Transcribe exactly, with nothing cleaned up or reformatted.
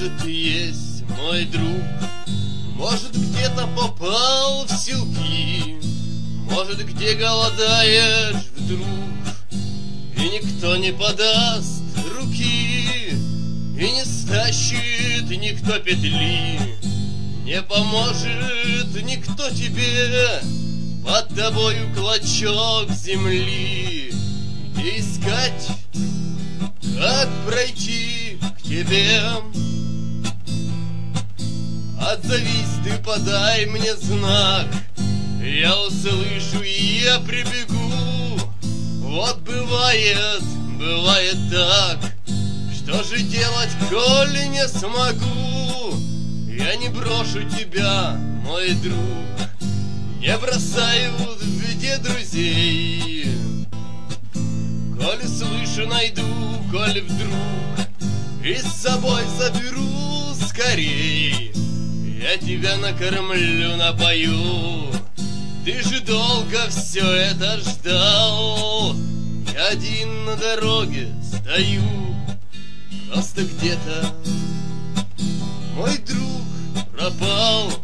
может, есть мой друг, может, где-то попал в селки, может, где голодаешь вдруг, и никто не подаст руки, и не стащит никто петли, не поможет никто тебе, под тобою клочок земли, где искать, как пройти к тебе. Отзовись ты, подай мне знак, я услышу и я прибегу. Вот бывает, бывает так, что же делать, коли не смогу? Я не брошу тебя, мой друг, не бросаю в беде друзей. Коли слышу, найду, коли вдруг и с собой заберу скорей, я тебя накормлю, напою. Ты же долго все это ждал. Я один на дороге стою, просто где-то мой друг пропал.